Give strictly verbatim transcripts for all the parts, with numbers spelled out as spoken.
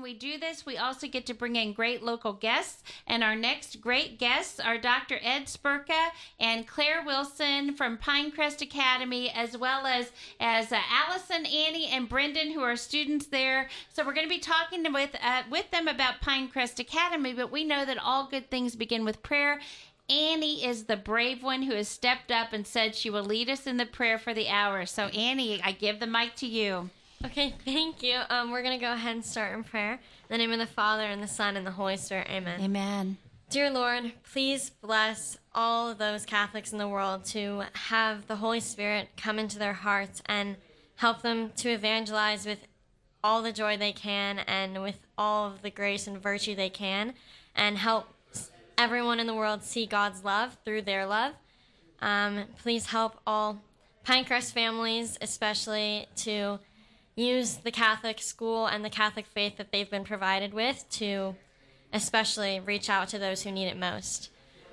we do this, we also get to bring in great local guests. And our next great guests are Doctor Ed Spurka and Claire Wilson from Pinecrest Academy, as well as, as uh, Allison, Annie, and Brendan, who are students there. So we're going to be talking with, uh, with them about Pinecrest Academy, but we know that all good things begin with prayer. Annie is the brave one who has stepped up and said she will lead us in the prayer for the hour. So, Annie, I give the mic to you. Okay, thank you. Um, we're going to go ahead and start in prayer. In the name of the Father, and the Son, and the Holy Spirit. Amen. Amen. Dear Lord, please bless all of those Catholics in the world to have the Holy Spirit come into their hearts and help them to evangelize with all the joy they can and with all of the grace and virtue they can, and help everyone in the world see God's love through their love. Um, please help all Pinecrest families, especially, to use the Catholic school and the Catholic faith that they've been provided with to especially reach out to those who need it most.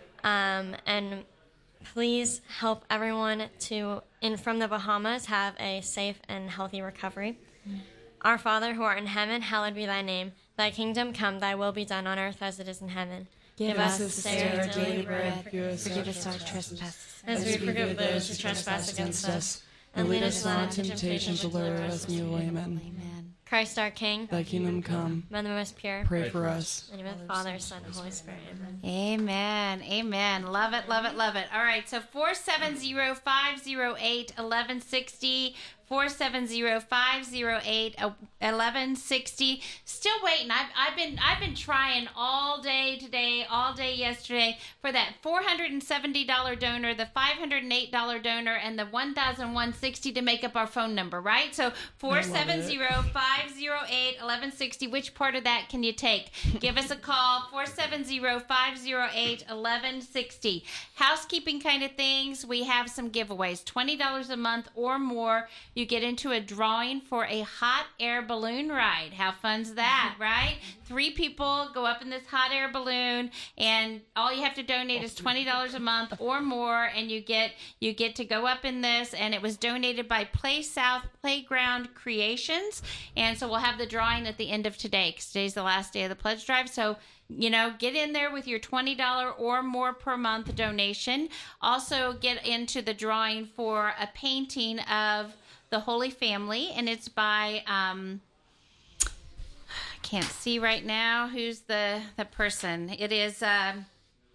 Um, and please help everyone to, in from the Bahamas, have a safe and healthy recovery. Mm. Our Father, who art in heaven, hallowed be thy name. Thy kingdom come, thy will be done on earth as it is in heaven. Give, Give us this day our daily bread. Forgive us our trespasses, as we forgive those who trespass against us. And lead us not into temptation, but deliver us from evil. Amen. Christ our King, thy kingdom come. Man the most pure, pray for us. In the name of the Father, Son, and Holy Spirit. Amen. Amen. Amen. Love it, love it, love it. All right, so four seven zero, five zero eight, eleven sixty, four seven zero, five zero eight, eleven sixty. Still waiting. I've, I've been I've been trying all day today, all day yesterday for that four hundred seventy dollars donor, the five hundred eight dollars donor, and the one thousand one hundred sixty dollars to make up our phone number, right? So four seven zero, five zero eight, eleven sixty. Which part of that can you take? Give us a call, four seven zero, five zero eight, eleven sixty. Housekeeping kind of things. We have some giveaways, twenty dollars a month or more. You get into a drawing for a hot air balloon ride. How fun's that, right? Three people go up in this hot air balloon, and all you have to donate is twenty dollars a month or more, and you get you get to go up in this. And it was donated by Play South Playground Creations, and so we'll have the drawing at the end of today, because today's the last day of the pledge drive. So, you know, get in there with your twenty dollars or more per month donation. Also get into the drawing for a painting of the Holy Family, and it's by um I can't see right now who's the the person. It is um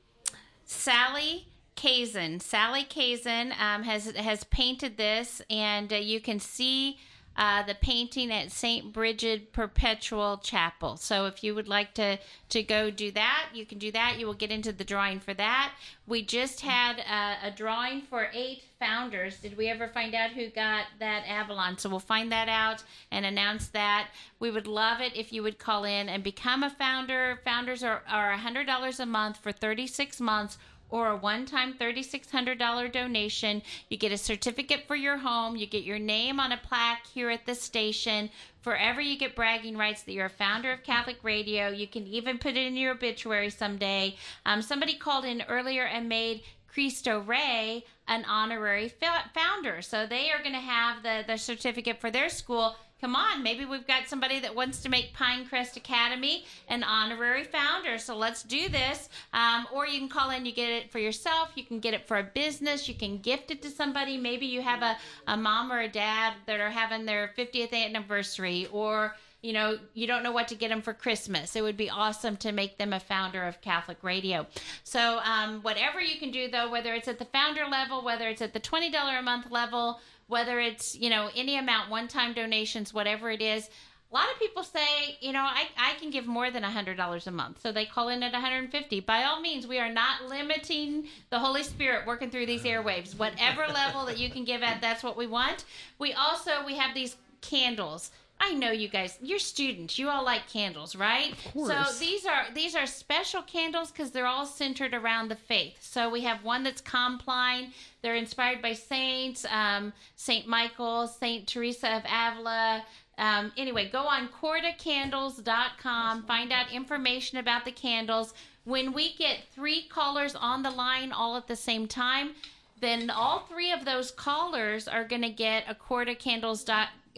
Sally Kazan. Sally Kazan um, has has painted this, and uh, you can see Uh, the painting at Saint Bridget Perpetual Chapel. So if you would like to, to go do that, you can do that. You will get into the drawing for that. We just had a, a drawing for eight founders. Did we ever find out who got that Avalon? So we'll find that out and announce that. We would love it if you would call in and become a founder. Founders are, are one hundred dollars a month for thirty-six months, or a one-time three thousand six hundred dollars donation. You get a certificate for your home. You get your name on a plaque here at the station. Forever you get bragging rights that you're a founder of Catholic Radio. You can even put it in your obituary someday. Um, somebody called in earlier and made Cristo Rey an honorary founder. So they are going to have the, the certificate for their school. Come on, maybe we've got somebody that wants to make Pinecrest Academy an honorary founder. So let's do this. Um, or you can call in, you get it for yourself. You can get it for a business. You can gift it to somebody. Maybe you have a, a mom or a dad that are having their fiftieth anniversary, or you know, you don't know what to get them for Christmas. It would be awesome to make them a founder of Catholic Radio. So um, whatever you can do, though, whether it's at the founder level, whether it's at the twenty dollars a month level, whether it's, you know, any amount, one-time donations, whatever it is. A lot of people say, you know, I, I can give more than one hundred dollars a month. So they call in at one hundred fifty dollars. By all means, we are not limiting the Holy Spirit working through these airwaves. Whatever level that you can give at, that's what we want. We also, we have these candles. I know you guys, you're students. You all like candles, right? Of course. So these are these are special candles because they're all centered around the faith. So we have one that's Compline. They're inspired by saints, um, Saint Michael, Saint Teresa of Avila. Um, anyway, go on corda candles dot com. Find out information about the candles. When we get three callers on the line all at the same time, then all three of those callers are going to get a corda candles dot com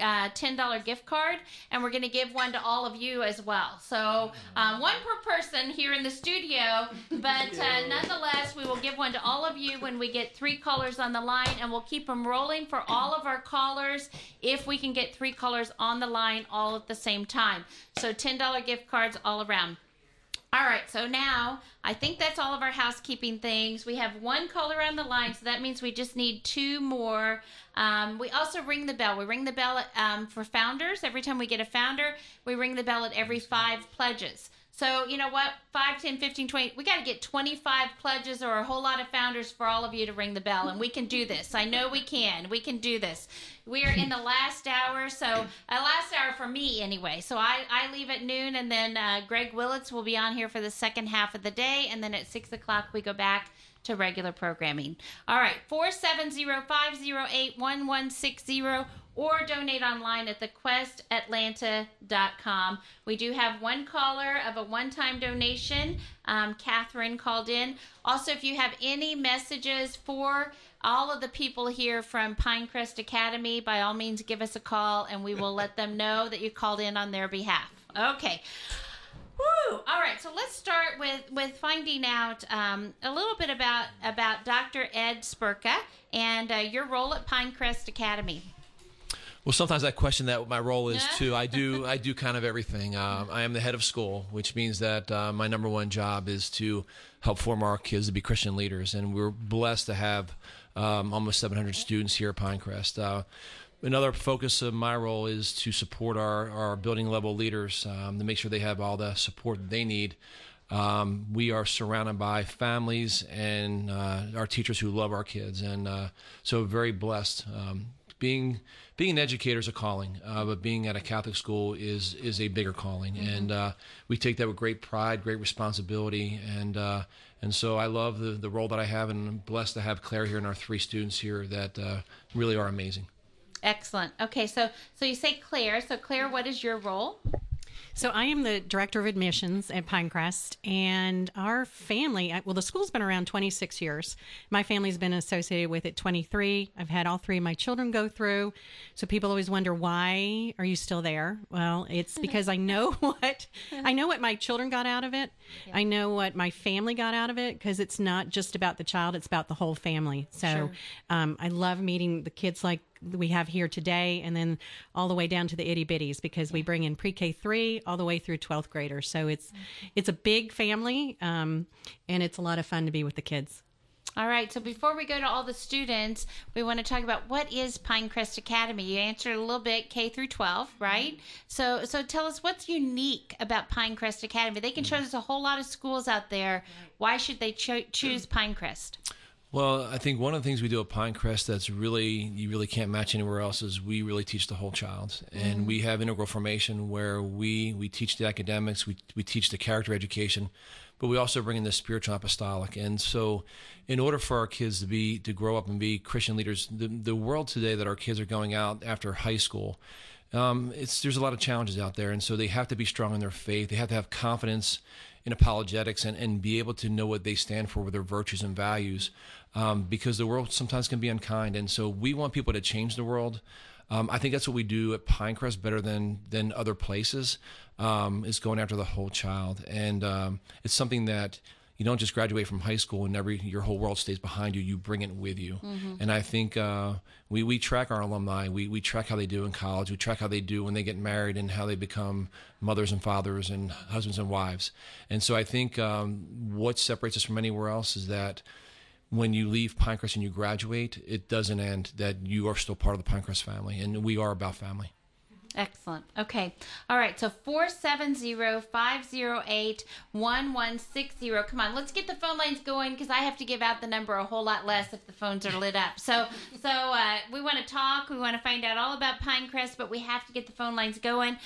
uh, ten dollars gift card, and we're going to give one to all of you as well. So um, one per person here in the studio, but uh, nonetheless, we will give one to all of you when we get three callers on the line, and we'll keep them rolling for all of our callers if we can get three callers on the line all at the same time. So ten dollars gift cards all around. All right, so now I think that's all of our housekeeping things. We have one caller on the line, so that means we just need two more. Um, we also ring the bell. We ring the bell um, for founders. Every time we get a founder, we ring the bell at every five pledges. So, you know what, five, ten, fifteen, twenty, we got to get twenty-five pledges or a whole lot of founders for all of you to ring the bell, and we can do this. I know we can. We can do this. We are in the last hour, so uh, last hour for me anyway. So I, I leave at noon, and then uh, Greg Willits will be on here for the second half of the day, and then at six o'clock we go back to regular programming. All right, four seven zero, five zero eight, one one six zero, or donate online at the quest atlanta dot com. We do have one caller of a one-time donation. Um, Catherine called in. Also, if you have any messages for all of the people here from Pinecrest Academy, by all means, give us a call, and we will let them know that you called in on their behalf. Okay. Woo! All right, so let's start with, with finding out um, a little bit about, about Doctor Ed Spurka and uh, your role at Pinecrest Academy. Well, sometimes I question that what my role is too. I do I do kind of everything. Um, I am the head of school, which means that uh, my number one job is to help form our kids to be Christian leaders, and we're blessed to have um, almost seven hundred students here at Pinecrest. Uh, another focus of my role is to support our, our building level leaders um, to make sure they have all the support that they need. Um, we are surrounded by families and uh, our teachers who love our kids, and uh, so very blessed. Um, being being an educator is a calling, uh, but being at a Catholic school is is a bigger calling, mm-hmm. and uh, we take that with great pride, great responsibility, and uh, and so I love the the role that I have, and I'm blessed to have Claire here and our three students here that uh, really are amazing. Excellent. Okay, so so you say Claire. So Claire, what is your role? So I am the director of admissions at Pinecrest, and our family, well, the school's been around twenty-six years. My family's been associated with it twenty-three. I've had all three of my children go through. So people always wonder, why are you still there? Well, it's because I know what I know what my children got out of it. Yeah. I know what my family got out of it, because it's not just about the child, it's about the whole family. So sure. um, I love meeting the kids like we have here today, and then all the way down to the itty bitties, because we bring in pre-K three all the way through twelfth graders. So it's it's a big family, um, and it's a lot of fun to be with the kids. All right, so before we go to all the students, we want to talk about what is Pinecrest Academy. You answered a little bit, K through twelve, right? So so tell us what's unique about Pinecrest Academy. They can show us a whole lot of schools out there. Why should they cho- choose Pinecrest? Well, I think one of the things we do at Pinecrest that's really, you really can't match anywhere else, is we really teach the whole child. And mm. we have integral formation where we, we teach the academics, we, we teach the character education, but we also bring in the spiritual apostolic. And so in order for our kids to be, to grow up and be Christian leaders, the, the world today that our kids are going out after high school, um, it's, there's a lot of challenges out there. And so they have to be strong in their faith. They have to have confidence in apologetics and, and be able to know what they stand for with their virtues and values, um, because the world sometimes can be unkind. And so we want people to change the world. Um, I think that's what we do at Pinecrest better than than other places, um, is going after the whole child. And um, it's something that you don't just graduate from high school and every your whole world stays behind you. You bring it with you. Mm-hmm. And I think uh, we, we track our alumni. We, we track how they do in college. We track how they do when they get married and how they become mothers and fathers and husbands and wives. And so I think um, what separates us from anywhere else is that when you leave Pinecrest and you graduate, it doesn't end, that you are still part of the Pinecrest family. And we are about family. Excellent. Okay. All right. So four seven zero, five zero eight, one one six zero. Come on, let's get the phone lines going, because I have to give out the number a whole lot less if the phones are lit up. So so uh, we want to talk. We want to find out all about Pinecrest, but we have to get the phone lines going.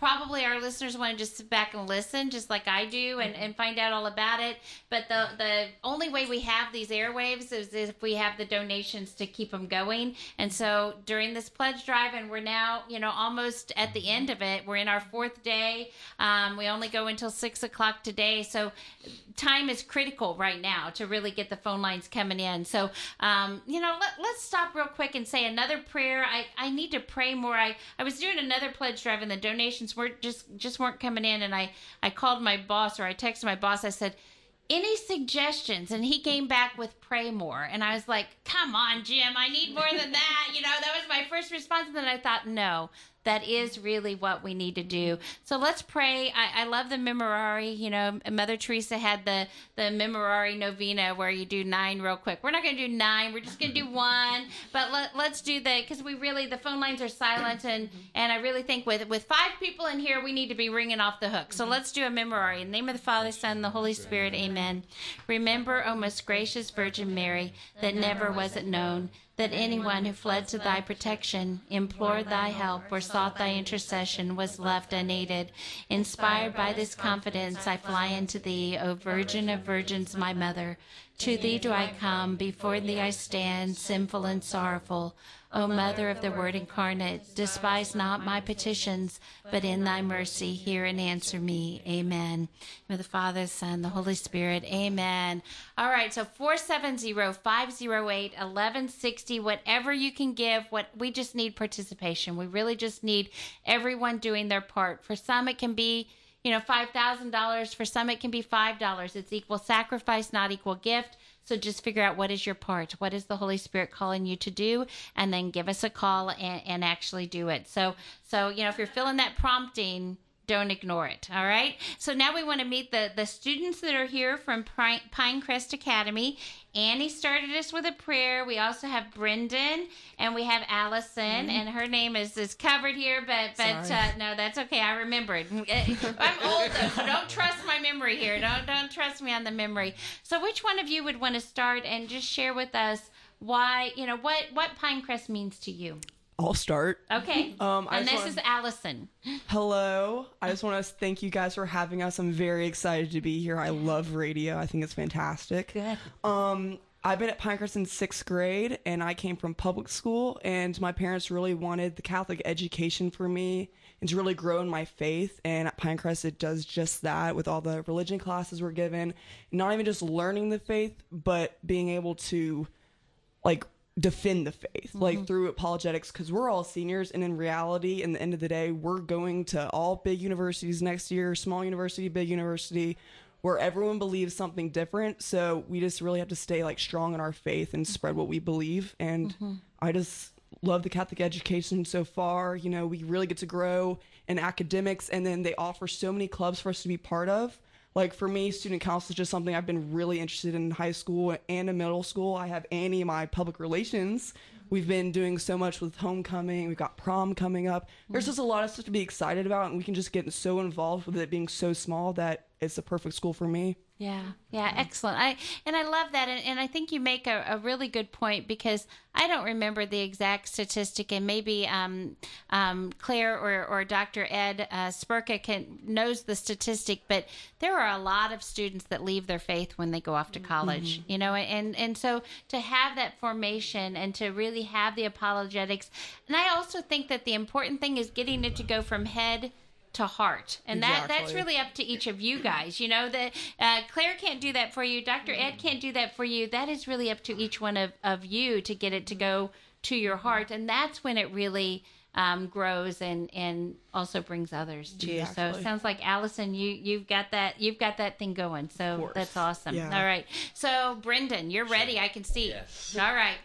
probably our listeners want to just sit back and listen, just like I do, and, and find out all about it. But the the only way we have these airwaves is if we have the donations to keep them going. And so during this pledge drive, and we're now, you know, almost at the end of it. We're in our fourth day. Um, we only go until six o'clock today. So time is critical right now to really get the phone lines coming in. So, um, you know, let, let's stop real quick and say another prayer. I, I need to pray more. I, I was doing another pledge drive and the donations were just, just weren't coming in. And I, I called my boss, or I texted my boss. I said, any suggestions? And he came back with pray more. And I was like, come on, Jim, I need more than that. You know, that was my first response. And then I thought, no, that is really what we need to do. So let's pray. I, I love the Memorare. You know, Mother Teresa had the, the Memorare novena where you do nine real quick. We're not going to do nine. We're just going to do one. But let, let's do the, because we really, the phone lines are silent. And, and I really think with, with five people in here, we need to be ringing off the hook. So let's do a Memorare. In the name of the Father, Son, and the Holy Spirit, amen. Remember, O most gracious Virgin Mary, that never was it known that anyone who fled to thy protection, implored thy help, or sought thy intercession was left unaided. Inspired by this confidence, I fly unto thee, O Virgin of Virgins, my mother. To thee do I come, before thee I stand, sinful and sorrowful. O Mother of the Word incarnate, despise not my petitions, but in thy mercy hear and answer me. Amen. With the Father, Son, the Holy Spirit. Amen. All right, so four seven zero, five zero eight, one one six zero, whatever you can give, what we just need participation. We really just need everyone doing their part. For some, it can be, you know, five thousand dollars. For some, it can be five dollars. It's equal sacrifice, not equal gift. So just figure out what is your part. What is the Holy Spirit calling you to do? And then give us a call and, and actually do it. So, so, you know, if you're feeling that prompting, don't ignore it. All right. So now we want to meet the, the students that are here from Pine, Pinecrest Academy. Annie started us with a prayer. We also have Brendan and we have Allison, mm-hmm. and her name is, is covered here, but but uh, no, that's okay. I remembered. I'm old, so don't trust my memory here. Don't don't trust me on the memory. So which one of you would want to start and just share with us why, you know, what what Pinecrest means to you? I'll start. Okay. Um, I and this wanna... is Allison. Hello. I just want to thank you guys for having us. I'm very excited to be here. I love radio. I think it's fantastic. Good. Um, I've been at Pinecrest in sixth grade, and I came from public school, and my parents really wanted the Catholic education for me and to really grow in my faith. And at Pinecrest, it does just that with all the religion classes we're given. Not even just learning the faith, but being able to, like, defend the faith, mm-hmm. like through apologetics, because we're all seniors, and in reality, in the end of the day, we're going to all big universities next year, small university, big university, where everyone believes something different. So we just really have to stay like strong in our faith and spread what we believe. And mm-hmm. I just love the Catholic education so far. You know, we really get to grow in academics, and then they offer so many clubs for us to be part of. Like for me, student council is just something I've been really interested in in high school and in middle school. I have Annie, my public relations. We've been doing so much with homecoming. We've got prom coming up. There's just a lot of stuff to be excited about, and we can just get so involved with it being so small that it's the perfect school for me. Yeah, yeah, excellent. I and I love that, and, and I think you make a, a really good point, because I don't remember the exact statistic, and maybe um, um, Claire or, or Doctor Ed uh, Spurka can knows the statistic, but there are a lot of students that leave their faith when they go off to college, mm-hmm. you know, and, and so to have that formation and to really have the apologetics, and I also think that the important thing is getting it to go from head to heart, and that exactly. that's really up to each of you guys. You know, that uh, Claire can't do that for you, Doctor Ed can't do that for you. That is really up to each one of, of you to get it to go to your heart, and that's when it really um, grows and and also brings others too. Exactly. So it sounds like Allison, you you've got that you've got that thing going. So that's awesome. Yeah. All right, so Brendan, you're ready. I can see. Yes. All right.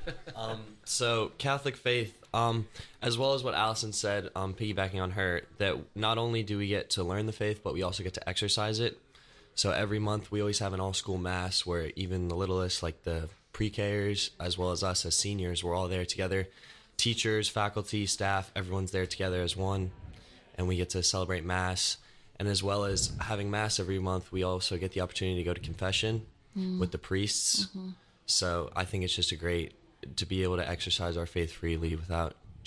um, so Catholic faith, um, as well as what Allison said, um, piggybacking on her, that not only do we get to learn the faith, but we also get to exercise it. So every month we always have an all-school mass where even the littlest, like the pre-Kers, as well as us as seniors, we're all there together. Teachers, faculty, staff, everyone's there together as one, and we get to celebrate mass. And as well as having mass every month, we also get the opportunity to go to confession mm. with the priests. Mm-hmm. So I think it's just a great to be able to exercise our faith freely without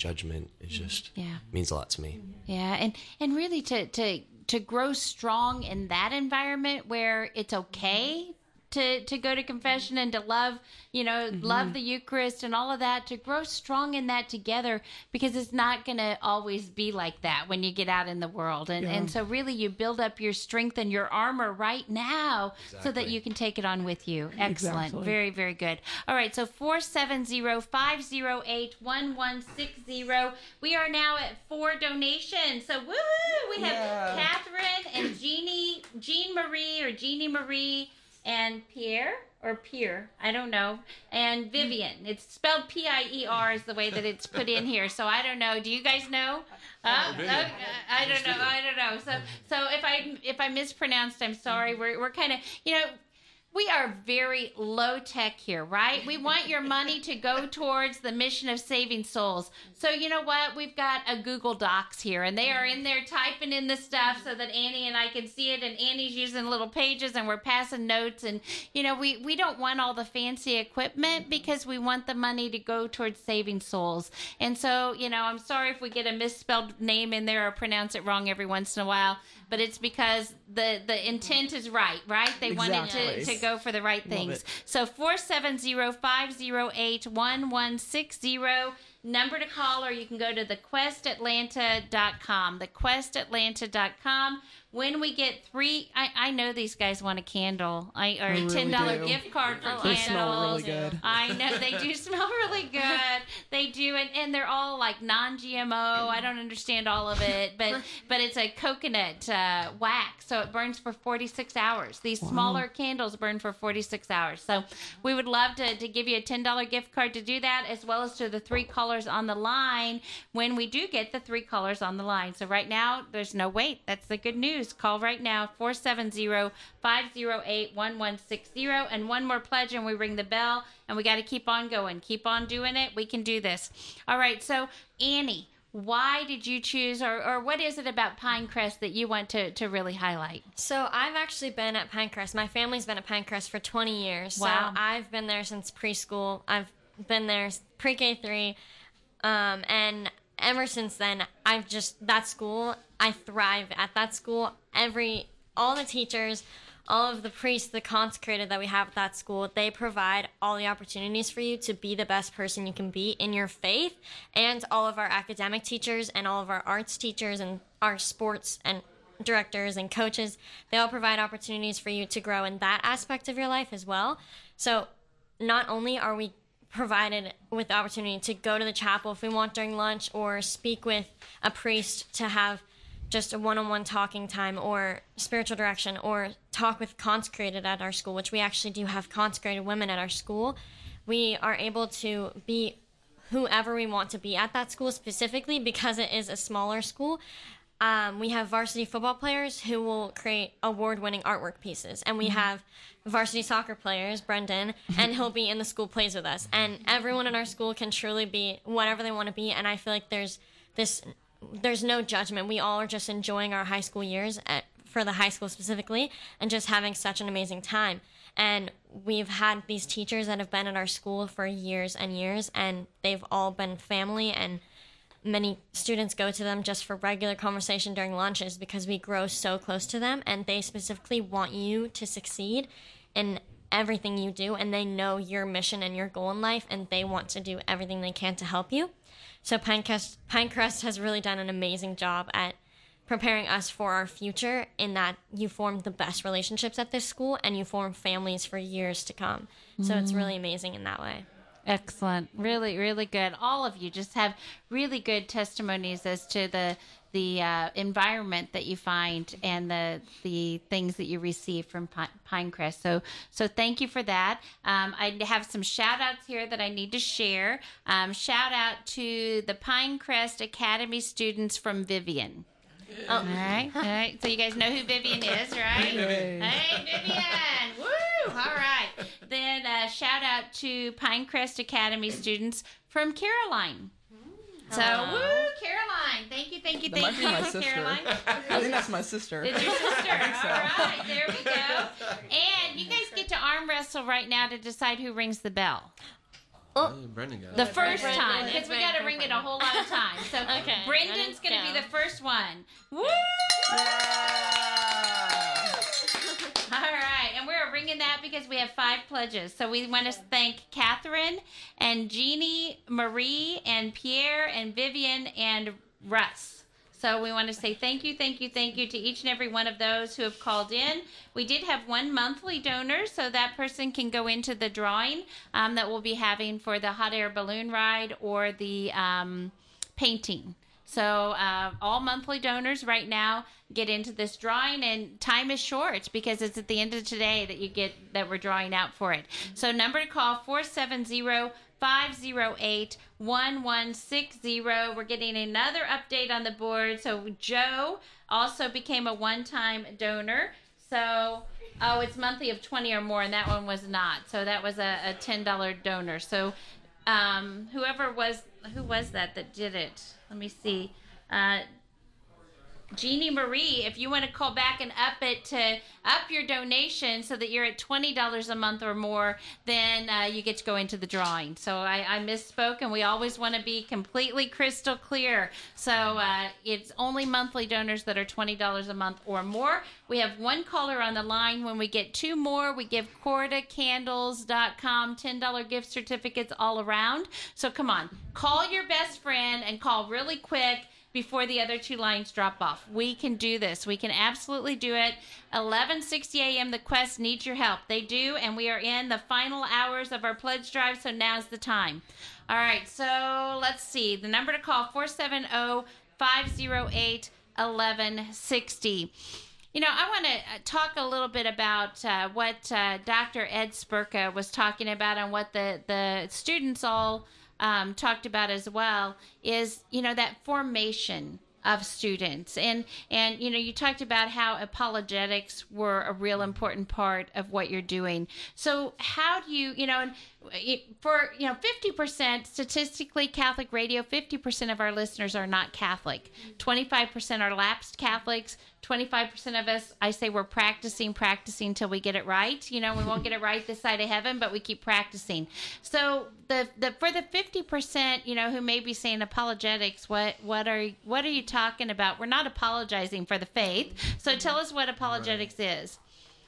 judgment is just Yeah. means a lot to me. Yeah, and and really to to to grow strong in that environment where it's okay to to go to confession and to love, you know, love the Eucharist and all of that, to grow strong in that together, because it's not going to always be like that when you get out in the world. And and so really you build up your strength and your armor right now so that Exactly. you can take it on with you. Excellent. Exactly. Very, very good. All right, so four seven zero, five zero eight, one one six zero. We are now at four donations. So woohoo! We have Yeah. Catherine and Jeannie, Jean Marie or Jeannie Marie, and Pierre or Pierre, I don't know, and Vivian. It's spelled P I E R is the way that it's put in here. So I don't know. Do you guys know? Uh, okay. I don't know. I don't know. So so if I if I mispronounced, I'm sorry. We're we're kind of, you know, we are very low tech here, right? We want your money to go towards the mission of saving souls. So you know what? We've got a Google Docs here, and they are in there typing in the stuff so that Annie and I can see it, and Annie's using little pages, and we're passing notes. And you know, we we don't want all the fancy equipment because we want the money to go towards saving souls. And so, you know, I'm sorry if we get a misspelled name in there or pronounce it wrong every once in a while, but it's because the the intent is right, right? They wanted to, Exactly. to go for the right things. it. So four seven zero, five zero eight, one one six zero. Number to call, or you can go to the quest atlanta dot com. the quest atlanta dot com. When we get three, I, I know these guys want a candle, I or a really ten dollar do. gift card for They candles. smell really good. I know they do smell really good. They do, and, and they're all like non-G M O. I don't understand all of it, but but it's a coconut uh, wax, so it burns for forty-six hours. These smaller candles burn for forty-six hours. So we would love to, to give you a ten dollar gift card to do that, as well as to the three callers on the line when we do get the three callers on the line. So right now, there's no wait. That's the good news. Call right now, four seven zero, five zero eight, one one six zero. And one more pledge, and we ring the bell, and we got to keep on going. Keep on doing it. We can do this. All right. So, Annie, why did you choose, or, or what is it about Pinecrest that you want to, to really highlight? So I've actually been at Pinecrest. My family's been at Pinecrest for twenty years. Wow. So I've been there since preschool. I've been there pre-K three. Um, and ever since then, I've just, that school, I thrive at that school. Every, all the teachers, all of the priests, the consecrated that we have at that school, they provide all the opportunities for you to be the best person you can be in your faith. And all of our academic teachers and all of our arts teachers and our sports and directors and coaches, they all provide opportunities for you to grow in that aspect of your life as well. So not only are we provided with the opportunity to go to the chapel if we want during lunch, or speak with a priest to have just a one-on-one talking time, or spiritual direction, or talk with consecrated at our school, which we actually do have consecrated women at our school. We are able to be whoever we want to be at that school, specifically because it is a smaller school. Um, we have varsity football players who will create award-winning artwork pieces, and we have varsity soccer players, Brendan, and he'll be in the school plays with us. And everyone in our school can truly be whatever they want to be, and I feel like there's this, there's no judgment. We all are just enjoying our high school years, at, for the high school specifically, and just having such an amazing time. And we've had these teachers that have been at our school for years and years, and they've all been family, and many students go to them just for regular conversation during lunches because we grow so close to them, and they specifically want you to succeed in everything you do, and they know your mission and your goal in life, and they want to do everything they can to help you. So Pinecrest, Pinecrest has really done an amazing job at preparing us for our future, in that you form the best relationships at this school and you form families for years to come. So it's really amazing in that way. Excellent. Really, really good. All of you just have really good testimonies as to the the uh, environment that you find and the the things that you receive from Pine, Pinecrest. So so thank you for that. Um, I have some shout outs here that I need to share. Um, shout out to the Pinecrest Academy students from Vivian. Oh. All right, all right. So you guys know who Vivian is, right? Hey, hey Vivian! Woo! All right. Then uh, shout out to Pinecrest Academy students from Caroline. So, Hello. woo, Caroline! Thank you, thank you, That thank might you, be my sister. Caroline. I think that's my sister. It's your sister. All right, there we go. And you guys get to arm wrestle right now to decide who rings the bell. Oh, Brendan got it. the first Brendan. time, It's because we Brendan. got to ring it a whole lot of times. So Okay. Brendan's going to be Go. the first one. Woo! All right, and we're ringing that because we have five pledges. So we want to thank Catherine and Jeannie, Marie, and Pierre, and Vivian, and Russ. So we want to say thank you, thank you, thank you to each and every one of those who have called in. We did have one monthly donor, so that person can go into the drawing um, that we'll be having for the hot air balloon ride or the um, painting. So uh, all monthly donors right now get into this drawing, and time is short because it's at the end of today that you get that we're drawing out for it. So number to call four seven zero, five zero eight, one one six zero. We're getting another update on the board. So Joe also became a one-time donor. So oh, it's monthly of twenty or more, and that one was not. So that was a, a ten dollar donor. So um, whoever was who was that that did it? Let me see. Uh, Jeannie Marie, if you want to call back and up it to up your donation so that you're at twenty dollars a month or more, then uh, you get to go into the drawing. So I, I misspoke, and we always want to be completely crystal clear. So uh, it's only monthly donors that are twenty dollars a month or more. We have one caller on the line. When we get two more, we give Corda Candles dot com ten dollar gift certificates all around. So come on, call your best friend and call really quick before the other two lines drop off. We can do this. We can absolutely do it. eleven sixty a.m. The Quest needs your help. They do, and we are in the final hours of our pledge drive, so now's the time. All right, so let's see. The number to call, four seven zero, five zero eight, one one six zero. You know, I want to talk a little bit about uh, what uh, Doctor Ed Spurka was talking about and what the, the students all Um, talked about as well is, you know, that formation of students. And, and, you know, you talked about how apologetics were a real important part of what you're doing. So how do you, you know, for, you know, fifty percent statistically Catholic radio, fifty percent of our listeners are not Catholic. twenty-five percent are lapsed Catholics. twenty-five percent of us, I say we're practicing, practicing till we get it right. You know, we won't get it right this side of heaven, but we keep practicing. So the, the for the fifty percent, you know, who may be saying apologetics, what what are what are you talking about? We're not apologizing for the faith. So tell us what apologetics right. is.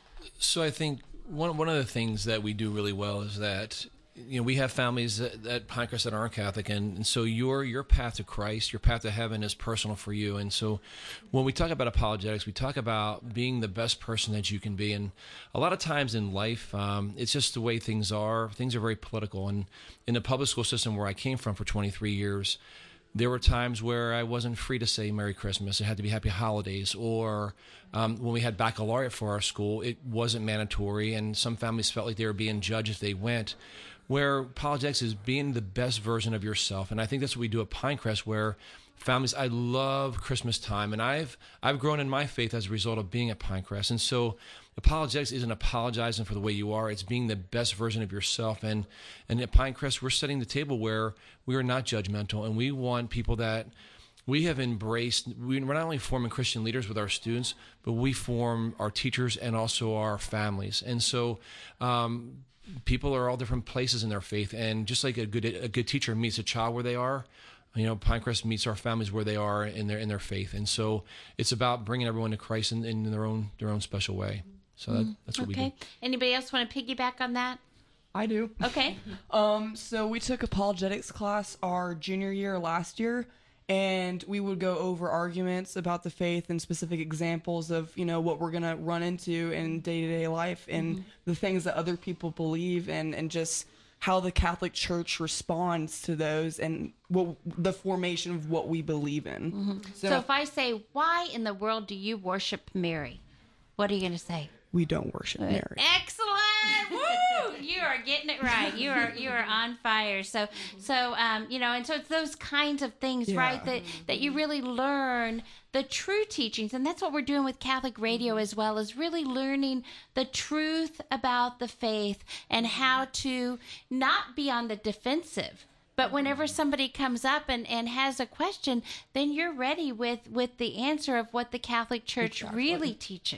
So I think one one of the things that we do really well is that, you know, we have families at, at Pinecrest that aren't Catholic, and, and so your your path to Christ, your path to heaven is personal for you. And so when we talk about apologetics, we talk about being the best person that you can be. And a lot of times in life, um, it's just the way things are. Things are very political. And in the public school system where I came from for twenty-three years, there were times where I wasn't free to say Merry Christmas. It had to be Happy Holidays. Or um, when we had baccalaureate for our school, it wasn't mandatory, and some families felt like they were being judged if they went. Where apologetics is being the best version of yourself. And I think that's what we do at Pinecrest, where families, I love Christmas time, and I've I've grown in my faith as a result of being at Pinecrest. And so apologetics isn't apologizing for the way you are, it's being the best version of yourself. And, and at Pinecrest, we're setting the table where we are not judgmental, and we want people that we have embraced. We're not only forming Christian leaders with our students, but we form our teachers and also our families. And so um, people are all different places in their faith, and just like a good a good teacher meets a child where they are, you know, Pinecrest meets our families where they are in their in their faith. And so it's about bringing everyone to Christ in, in their own their own special way. So that, that's what okay. we do. Anybody else want to piggyback on that? I do. Okay. Um, so we took apologetics class our junior year last year, and we would go over arguments about the faith and specific examples of, you know, what we're going to run into in day-to-day life and mm-hmm. the things that other people believe, and, and just how the Catholic Church responds to those, and what the formation of what we believe in. Mm-hmm. So, so if I say, why in the world do you worship Mary? What are you going to say? We don't worship Mary. Excellent! Woo! You are getting it right. You are you are on fire. So so um you know, and so it's those kinds of things, yeah. right? That that you really learn the true teachings, and that's what we're doing with Catholic Radio as well, is really learning the truth about the faith and how to not be on the defensive. But whenever somebody comes up and, and has a question, then you're ready with, with the answer of what the Catholic Church exactly. really teaches.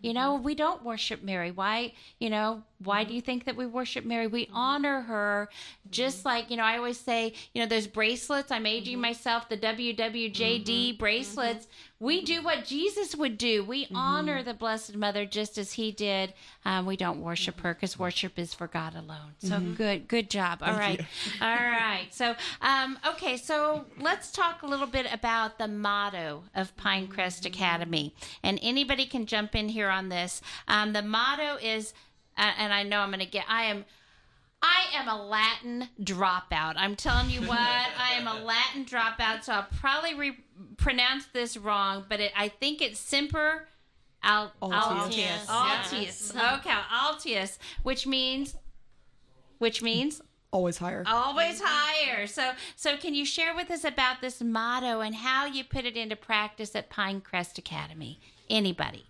You know, we don't worship Mary. Why, you know, why do you think that we worship Mary? We honor her just like, you know, I always say, you know, those bracelets, I made you myself, the W W J D bracelets. We do what Jesus would do. We honor the Blessed Mother just as he did. Um, we don't worship her because worship is for God alone. So good, good job. All right. All right. So, um, okay. So let's talk a little bit about the motto of Pinecrest Academy. And anybody can jump in here on this. Um, the motto is, uh, and I know I'm going to get, I am, I am a Latin dropout. I'm telling you what, I am a Latin dropout, so I'll probably re- pronounce this wrong, but it, I think it's Semper Al- Altius. Altius. Altius. Okay, Altius, which means, which means Always higher. always higher. So, so can you share with us about this motto and how you put it into practice at Pinecrest Academy? Anybody?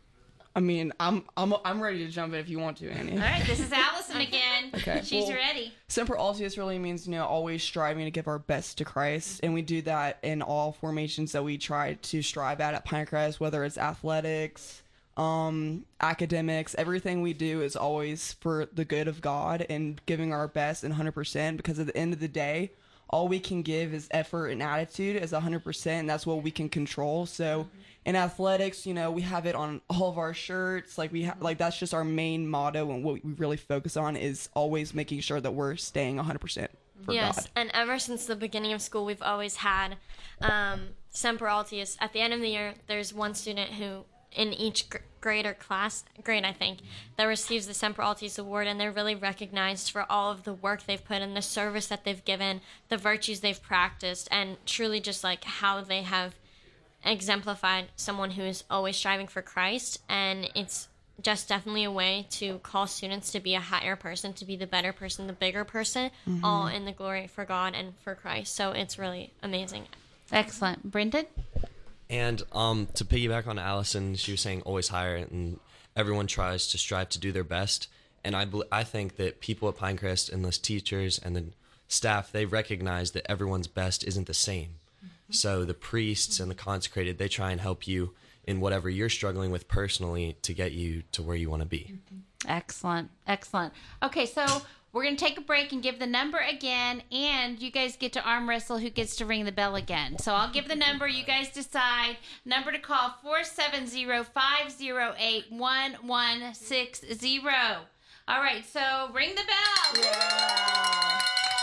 I mean, I'm I'm I'm ready to jump in if you want to, Annie. All right, this is Allison again. Okay. She's Well, ready. Semper Altius really means, you know, always striving to give our best to Christ. And we do that in all formations that we try to strive at at Pinecrest, whether it's athletics, um, academics. Everything we do is always for the good of God and giving our best and one hundred percent, because at the end of the day, all we can give is effort and attitude as one hundred percent, and that's what we can control. So in athletics, you know, we have it on all of our shirts. Like we ha- like that's just our main motto, and what we really focus on is always making sure that we're staying one hundred percent for Yes, God. and ever since the beginning of school, we've always had um, Semper Altius. At the end of the year, there's one student who, in each gr- grade or class, grade I think, that receives the Semper Altius award, and they're really recognized for all of the work they've put in, the service that they've given, the virtues they've practiced, and truly just like how they have exemplified someone who is always striving for Christ. And it's just definitely a way to call students to be a higher person, to be the better person, the bigger person, all in the glory for God and for Christ. So it's really amazing. Excellent. Brendan? And um, to piggyback on Allison, she was saying always higher, and everyone tries to strive to do their best. And I, bel I think that people at Pinecrest and the teachers and the staff, they recognize that everyone's best isn't the same. So the priests and the consecrated, they try and help you in whatever you're struggling with personally to get you to where you want to be. Excellent. Excellent. Okay, so we're going to take a break and give the number again, and you guys get to arm wrestle who gets to ring the bell again. So I'll give the number. You guys decide. Number to call, four seven zero, five zero eight, one one six zero. All right, so ring the bell. Yeah.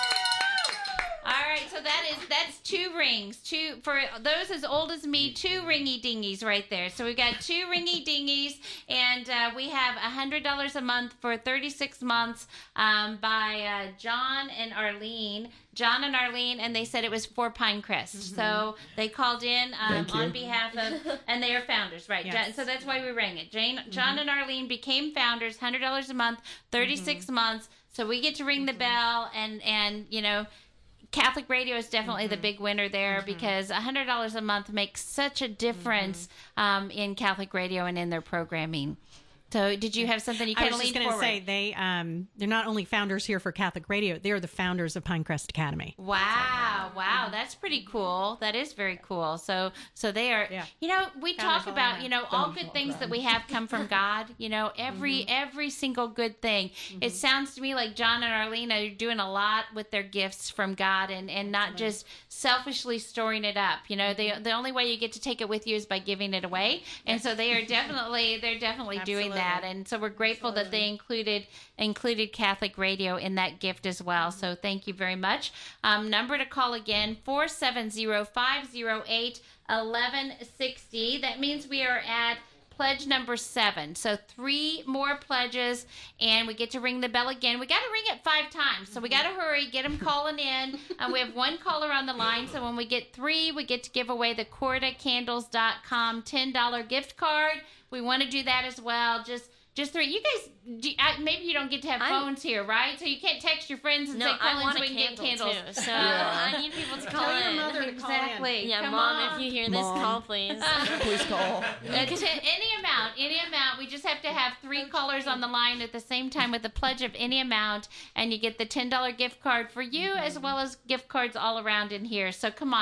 All right, so that is that's two rings. Two for those as old as me, two ringy dingies right there. So we've got two ringy dingies, and uh, we have a hundred dollars a month for thirty-six months um, by uh, John and Arlene. John and Arlene, and they said it was for Pinecrest. Mm-hmm. So they called in um, on behalf of, and they are founders, right? Yes. John, so that's why we rang it. Jane, John mm-hmm. and Arlene became founders, hundred dollars a month, thirty-six mm-hmm. months. So we get to ring mm-hmm. the bell, and and you know. Catholic Radio is definitely mm-hmm. the big winner there mm-hmm. because one hundred dollars a month makes such a difference mm-hmm. um, in Catholic Radio and in their programming. So did you have something you kind I of was leaned just going to forward? say, they, um, they're not only founders here for Catholic Radio, they're the founders of Pinecrest Academy. Wow, wow, that's pretty cool. That is very cool. So so they are, Yeah. you know, we Founders talk all about, around. you know, all good things that we have come from God, you know, every mm-hmm. every single good thing. Mm-hmm. It sounds to me like John and Arlene are doing a lot with their gifts from God and, and not right. just selfishly storing it up. You know, the the only way you get to take it with you is by giving it away. And so they are definitely they're definitely doing that. And so we're grateful Absolutely. that they included included Catholic Radio in that gift as well. So thank you very much. Um, number to call again, four seven zero, five zero eight, one one six zero. That means we are at pledge number seven. So three more pledges, and we get to ring the bell again. We got to ring it five times, so we got to hurry, get them calling in. And we have one caller on the line, so when we get three, we get to give away the corda candles dot com ten dollar gift card. We want to do that as well. Just Just three. You guys, do, I, maybe you don't get to have I'm, phones here, right? So you can't text your friends and no, say, call I in want so a we can get candle candles. too. So Yeah. I need people to call Tell your in. mother to call in. Exactly. Yeah, Come Mom, on. if you hear this, Mom. call please. Please call. Uh, to any amount, any amount. We just have to have three callers on the line at the same time with a pledge of any amount, and you get the ten dollar gift card for you as well as gift cards all around in here. So come on.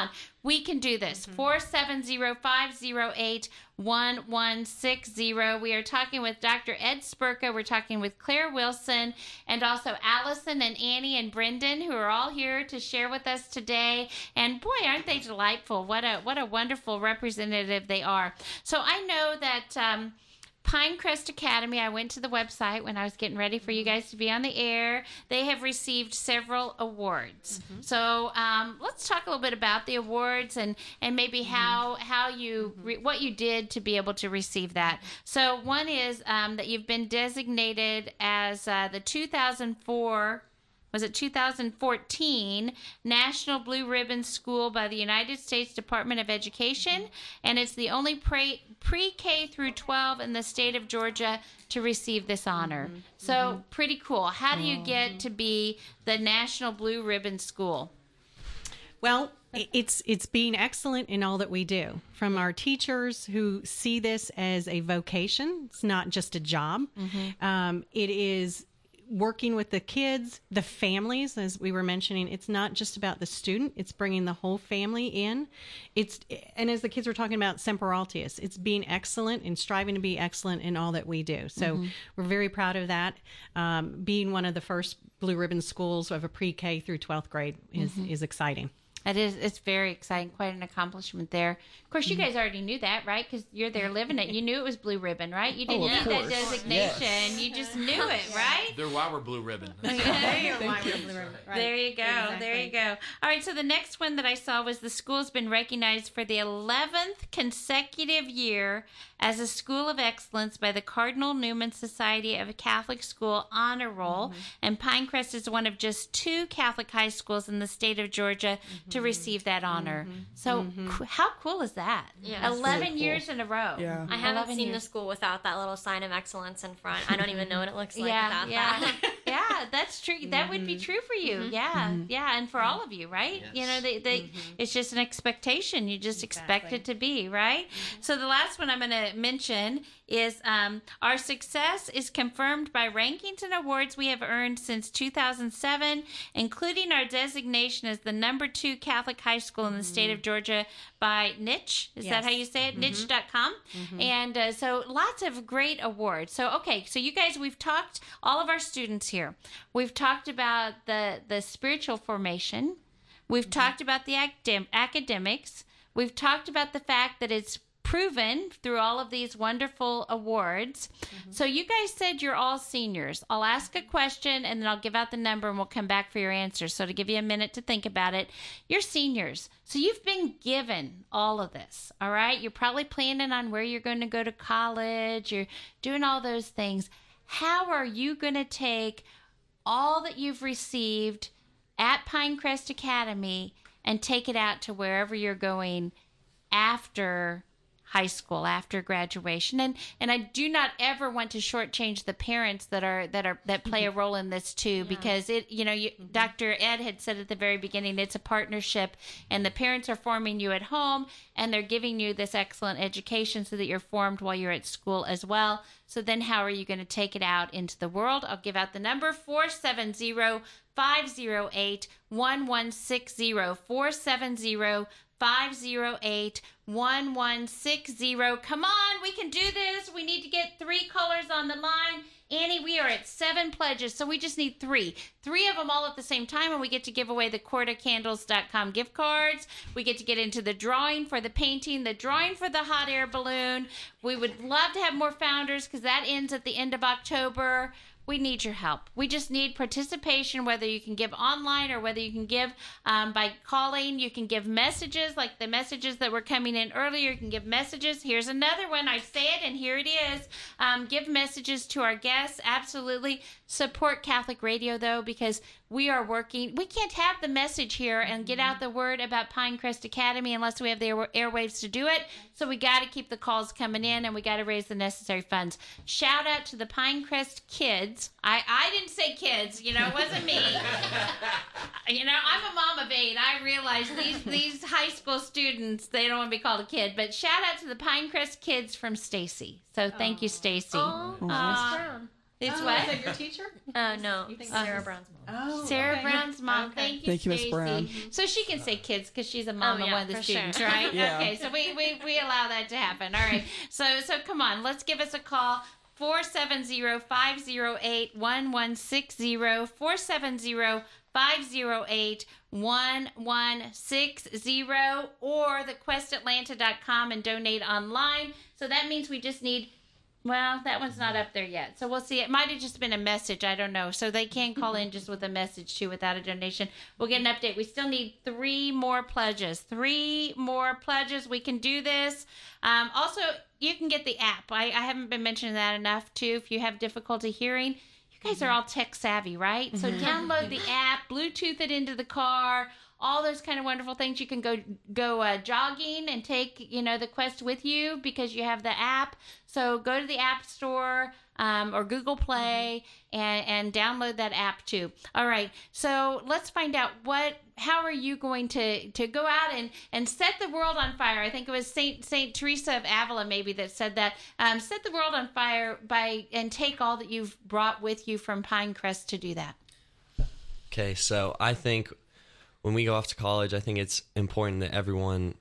We can do this. four seven zero, five zero eight, one one six zero. We are talking with Doctor Ed Spurka. We're talking with Claire Wilson and also Allison and Annie and Brendan, who are all here to share with us today. And boy, aren't they delightful. What a what a wonderful representative they are. So I know that um, Pinecrest Academy, I went to the website when I was getting ready for you guys to be on the air. They have received several awards. Mm-hmm. So um, let's talk a little bit about the awards and, and maybe mm-hmm. how how you re- what you did to be able to receive that. So one is um, that you've been designated as uh, the two thousand four was it two thousand fourteen National Blue Ribbon School by the United States Department of Education, and it's the only pre, pre-K through twelve in the state of Georgia to receive this honor. Mm-hmm. So mm-hmm. pretty cool. How do you get to be the National Blue Ribbon School? Well, it's it's being excellent in all that we do. From our teachers who see this as a vocation, it's not just a job. Mm-hmm. Um, it is working with the kids, the families, as we were mentioning. It's not just about the student, it's bringing the whole family in. It's and as the kids were talking about Semper Altius, it's being excellent and striving to be excellent in all that we do. So mm-hmm. we're very proud of that. Um, being one of the first Blue Ribbon schools of a pre-K through twelfth grade is, mm-hmm. is exciting. It is. It's very exciting. Quite an accomplishment there. Of course, you guys already knew that, right? Because you're there living it. You knew it was Blue Ribbon, right? You didn't oh, need course. that designation. Yes. You just knew it, right? They're why we're Blue Ribbon. There you go. Right. There you go. Exactly. There you go. All right. So the next one that I saw was the school's been recognized for the eleventh consecutive year as a school of excellence by the Cardinal Newman Society of a Catholic School Honor Roll. Mm-hmm. And Pinecrest is one of just two Catholic high schools in the state of Georgia mm-hmm. to receive that honor. Mm-hmm. So mm-hmm. Co- how cool is that? Yeah, eleven really cool. years in a row. Yeah. I haven't seen years. the school without that little sign of excellence in front. I don't even know what it looks like yeah, without yeah. that. Yeah, that's true. That mm-hmm. would be true for you. Mm-hmm. Yeah, mm-hmm. yeah, and for all of you, right? Yes. You know, they, they mm-hmm. it's just an expectation. You just exactly. expect it to be, right? Mm-hmm. So the last one I'm going to mention is um, our success is confirmed by rankings and awards we have earned since two thousand seven, including our designation as the number two Catholic high school in the state of Georgia by Niche. Is yes. that how you say it? Mm-hmm. niche dot com. Mm-hmm. And uh, so lots of great awards. So, okay, so you guys, we've talked, all of our students here, we've talked about the, the spiritual formation. We've mm-hmm. talked about the academ- academics. We've talked about the fact that it's proven through all of these wonderful awards. Mm-hmm. So you guys said you're all seniors. I'll ask a question and then I'll give out the number and we'll come back for your answers. So to give you a minute to think about it, you're seniors. So you've been given all of this, all right? You're probably planning on where you're going to go to college. You're doing all those things. How are you going to take all that you've received at Pinecrest Academy and take it out to wherever you're going after high school, after graduation? And and I do not ever want to shortchange the parents that are that are that play a role in this too, yeah. because it you know you, mm-hmm. Doctor Ed had said at the very beginning, it's a partnership, and the parents are forming you at home and they're giving you this excellent education so that you're formed while you're at school as well. So then how are you going to take it out into the world? I'll give out the number four seven zero, five zero eight, one one six zero, four seven zero, five zero eight, one one six zero. Come on, we can do this. We need to get three callers on the line. Annie, we are at seven pledges, so we just need three. Three of them all at the same time, and we get to give away the corda candles dot com gift cards. We get to get into the drawing for the painting, the drawing for the hot air balloon. We would love to have more founders because that ends at the end of October. We need your help. We just need participation, whether you can give online or whether you can give um, by calling. You can give messages like the messages that were coming in earlier. You can give messages. Here's another one. I say it, and here it is. Um, give messages to our guests. Absolutely. Support Catholic Radio, though, because we are working. We can't have the message here and get out the word about Pinecrest Academy unless we have the air- airwaves to do it. So we got to keep the calls coming in, and we got to raise the necessary funds. Shout out to the Pinecrest kids. I, I didn't say kids, you know, it wasn't me. You know, I'm a mom of eight. I realize these these high school students, they don't want to be called a kid. But shout out to the Pinecrest kids from Stacy. So thank Aww. you, Stacy. Oh, Miss Brown. It's Oh, what? is that your teacher? Uh, no, You think Sarah so? Brown's mom. Oh, Sarah okay. Brown's mom. Okay. Thank you, Thank you, Miss Stacy. Brown. So she can say kids because she's a mom Oh, of yeah, one of the for students, sure. right? Yeah. Okay, so we, we, we allow that to happen. All right. So so come on, let's give us a call. four seven zero, five zero eight, one one six zero, four seven zero, five zero eight, one one six zero, or the quest atlanta dot com and donate online. So that means we just need, well, that one's not up there yet. So we'll see. It might have just been a message. I don't know. So they can call in just with a message too without a donation. We'll get an update. We still need three more pledges. Three more pledges. We can do this. Um, also, you can get the app. I, I haven't been mentioning that enough too. If you have difficulty hearing, you guys are all tech savvy, right? So download the app, Bluetooth it into the car, all those kind of wonderful things. You can go go uh, jogging and take, you know, the Quest with you because you have the app. So go to the App Store um, or Google Play and, and download that app too. All right. So let's find out what, how are you going to, to go out and, and set the world on fire? I think it was Saint Saint Teresa of Avila maybe that said that. Um, set the world on fire by and take all that you've brought with you from Pinecrest to do that. Okay, so I think when we go off to college, I think it's important that everyone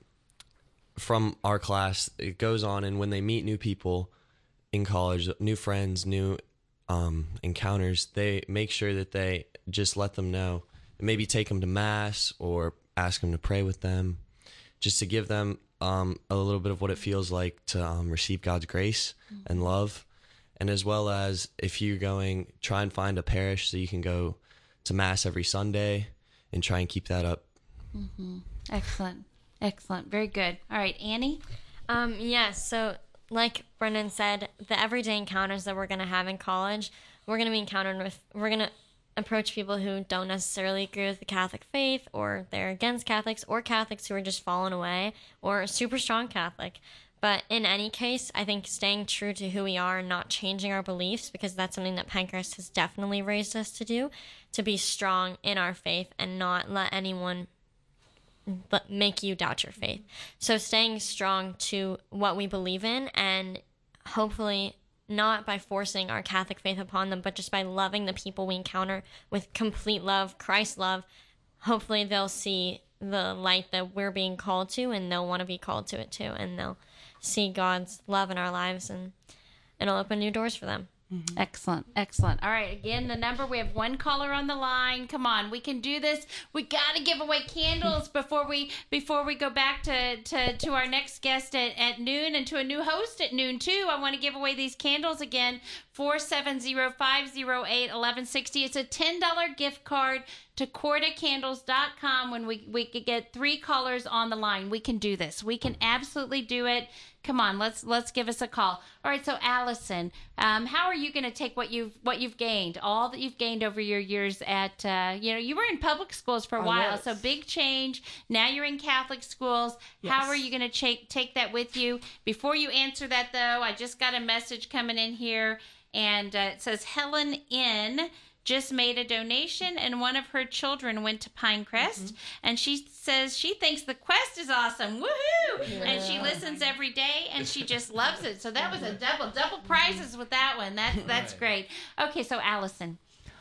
from our class, it goes on, and when they meet new people in college, new friends, new um, encounters, they make sure that they just let them know, maybe take them to mass or ask them to pray with them, just to give them um, a little bit of what it feels like to um, receive God's grace mm-hmm. and love. And as well as if you're going, try and find a parish so you can go to mass every Sunday and try and keep that up. Mm-hmm. Excellent. Excellent. Very good. All right, Annie? Um, yes, so like Brendan said, the everyday encounters that we're going to have in college, we're going to be encountering with, we're going to approach people who don't necessarily agree with the Catholic faith, or they're against Catholics, or Catholics who are just falling away, or a super strong Catholic. But in any case, I think staying true to who we are and not changing our beliefs, because that's something that Pinecrest has definitely raised us to do, to be strong in our faith and not let anyone but make you doubt your faith. So staying strong to what we believe in, and hopefully not by forcing our Catholic faith upon them, but just by loving the people we encounter with complete love, Christ love. Hopefully they'll see the light that we're being called to, and they'll want to be called to it too, and they'll see God's love in our lives, and it'll open new doors for them. Mm-hmm. Excellent. Excellent. All right. Again, the number, we have one caller on the line. Come on. We can do this. We got to give away candles before we before we go back to, to, to our next guest at, at noon, and to a new host at noon too. I want to give away these candles again. four seven zero, five zero eight, one one six zero. It's a ten dollars gift card to corda candles dot com. When we, we could get three callers on the line. We can do this. We can absolutely do it. Come on, let's let's give us a call. All right, so Allison, um, how are you going to take what you've what you've gained, all that you've gained over your years at, uh, you know, you were in public schools for a I while, was. so big change. Now you're in Catholic schools. Yes. How are you going to take take that with you? Before you answer that, though, I just got a message coming in here, and uh, it says Helen N. just made a donation, and one of her children went to Pinecrest, mm-hmm. and she says she thinks the Quest is awesome. Woohoo! Yeah. And she listens every day, and she just loves it. So that was a double double prizes with that one. That's that's great. Okay, so Allison.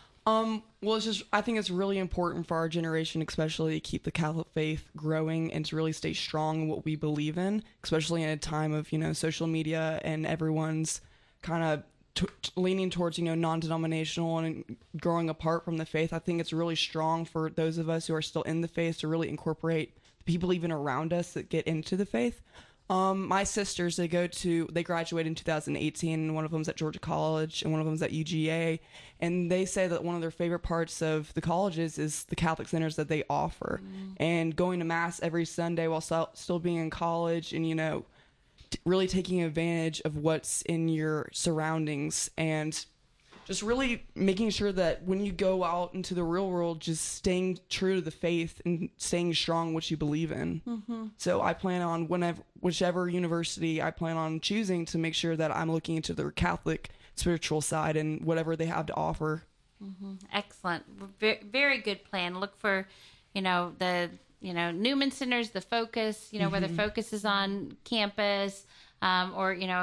Um, well, it's just, I think it's really important for our generation, especially to keep the Catholic faith growing and to really stay strong in what we believe in, especially in a time of, you know, social media and everyone's kind of T- leaning towards, you know, non-denominational and growing apart from the faith. I think it's really strong for those of us who are still in the faith to really incorporate the people even around us that get into the faith. Um, my sisters, they go to, they graduated in two thousand eighteen. One of them's at Georgia College and one of them's at U G A. And they say that one of their favorite parts of the colleges is the Catholic centers that they offer, mm. and going to mass every Sunday while still, still being in college, and, you know, really taking advantage of what's in your surroundings, and just really making sure that when you go out into the real world, just staying true to the faith and staying strong what you believe in. Mm-hmm. So I plan on whenever, whichever university I plan on choosing, to make sure that I'm looking into their Catholic spiritual side and whatever they have to offer. Mm-hmm. Excellent. Very, very good plan. Look for, you know, the you know, Newman Center's the focus, you know, mm-hmm. whether focus is on campus, um, or, you know,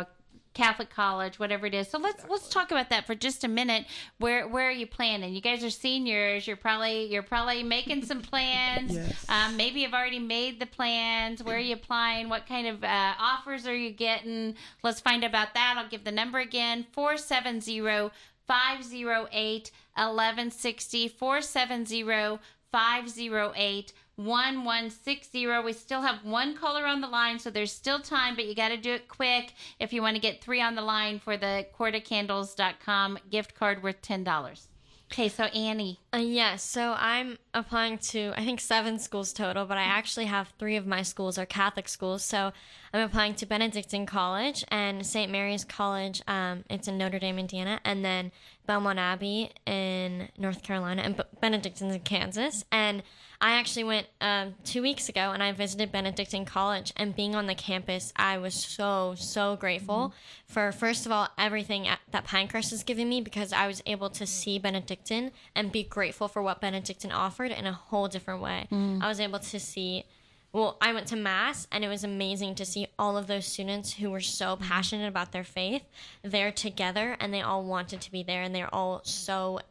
Catholic college, whatever it is. So let's let's talk about that for just a minute. Where where are you planning? You guys are seniors. You're probably you're probably making some plans. Yes. Um, maybe you've already made the plans. Where are you applying? What kind of uh, offers are you getting? Let's find out about that. I'll give the number again: four seven zero, five zero eight, eleven sixty. four seven zero, five zero eight, one one six zero. We still have one caller on the line, so there's still time, but you got to do it quick if you want to get three on the line for the quarta candles dot com gift card worth ten dollars. Okay, so Annie. Uh, yes, so I'm applying to, I think, seven schools total, but I actually have three of my schools are Catholic schools. So I'm applying to Benedictine College and Saint Mary's College. Um, it's in Notre Dame, Indiana, and then Belmont Abbey in North Carolina, and B- Benedictine's in Kansas. And I actually went um, two weeks ago, and I visited Benedictine College, and being on the campus, I was so, so grateful mm-hmm. for, first of all, everything at, that Pinecrest has given me, because I was able to see Benedictine and be grateful for what Benedictine offered in a whole different way. Mm. I was able to see, well, I went to Mass, and it was amazing to see all of those students who were so passionate about their faith there together, and they all wanted to be there, and they're all so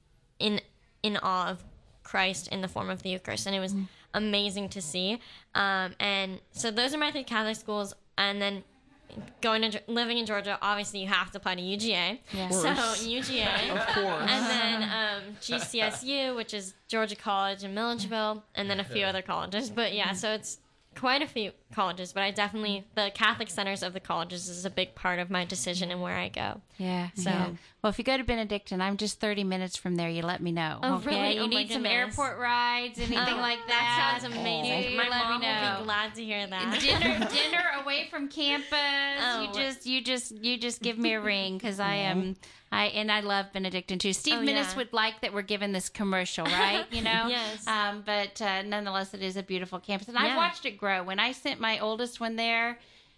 in in awe of Christ in the form of the Eucharist, and it was mm. amazing to see. Um, and so those are my three Catholic schools, and then going to living in Georgia, obviously you have to apply to U G A. Yeah. So U G A, of course, and then um, G C S U, which is Georgia College in Milledgeville, and then a few other colleges. But yeah, so it's quite a few colleges, but I definitely, the Catholic centers of the colleges is a big part of my decision and where I go. Yeah. So, yeah. Well, if you go to Benedictine, I'm just thirty minutes from there. You let me know. Oh, okay? really? You Oh, need my some goodness. airport rides, anything Oh, like that. That sounds amazing. You My let mom me will know. be glad to hear that. Dinner, dinner away from campus. Oh. You just, you just, you just give me a ring, because I am, I and I love Benedictine too. Steve Oh, Minnis yeah. would like that we're given this commercial, right? You know. Yes. Um, but uh, nonetheless, it is a beautiful campus, and I've Yeah. watched it grow. When I sent my oldest one there,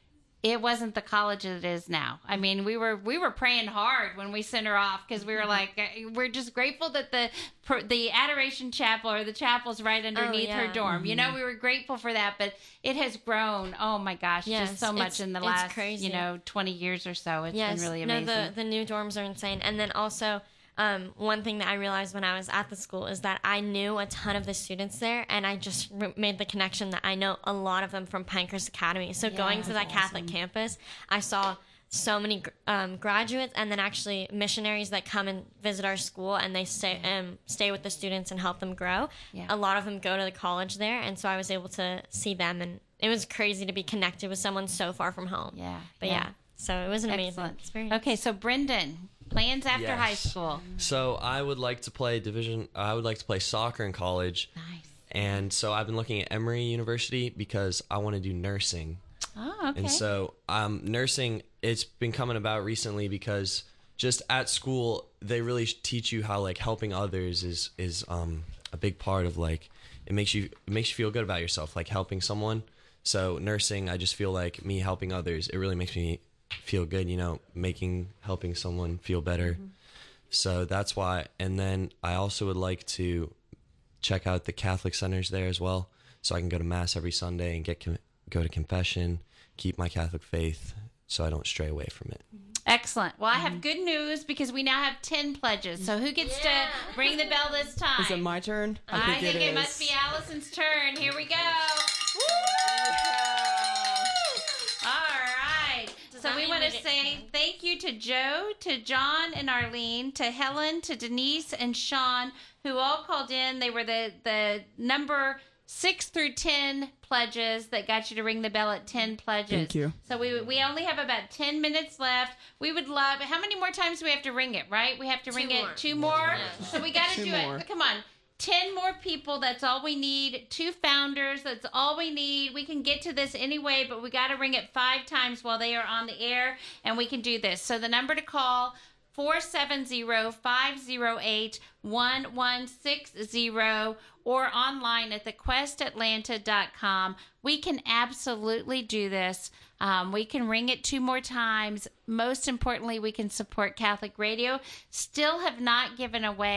it wasn't the college that it is now. I mean, we were we were praying hard when we sent her off, because we were like, uh, we're just grateful that the the Adoration Chapel or the chapel's right underneath yeah. her dorm. You know, we were grateful for that, but it has grown. Oh my gosh, Yes, just so much it's- in the it's last crazy. you know twenty years or so. It's Yes. been really amazing. No, the, the new dorms are insane. And then also, um, one thing that I realized when I was at the school is that I knew a ton of the students there, and I just re- made the connection that I know a lot of them from Pinecrest Academy. So going to that Catholic campus, I saw so many um, graduates, and then actually missionaries that come and visit our school, and they stay um, stay with the students and help them grow. Yeah. A lot of them go to the college there, and so I was able to see them, and it was crazy to be connected with someone so far from home. Yeah, But yeah. yeah, so it was an amazing Excellent. experience. Okay, so Brendan, plans after Yes. high school. So I would like to play division. I would like to play soccer in college, Nice. and so I've been looking at Emory University because I want to do nursing. Oh, okay. And so um, nursing, it's been coming about recently because just at school they really teach you how like helping others is is um, a big part of like it makes you it makes you feel good about yourself, like helping someone. So nursing, I just feel like me helping others, it really makes me feel good, you know, making helping someone feel better. Mm-hmm. So that's why. And then I also would like to check out the Catholic centers there as well, so I can go to Mass every Sunday and get com- go to confession, keep my Catholic faith, so I don't stray away from it. Excellent. Well, I have good news, because we now have ten pledges. So who gets Yeah. to ring the bell this time? Is it my turn? I think, it, is. must be Allison's turn. Here we go. All right. So that we mean want we to get say ten? thank you to Joe, to John and Arlene, to Helen, to Denise and Sean, who all called in. They were the, the number six through ten pledges that got you to ring the bell at ten pledges. Thank you. So we we only have about ten minutes left. We would love, how many more times do we have to ring it, right? We have to ring more. it two more. So we got to Two do more. it. Come on. ten more people, that's all we need. Two founders, that's all we need. We can get to this anyway, but we got to ring it five times while they are on the air, and we can do this. So the number to call, four seven zero, five zero eight, one one six zero, or online at the quest atlanta dot com. We can absolutely do this. Um, we can ring it two more times. Most importantly, we can support Catholic Radio. Still have not given away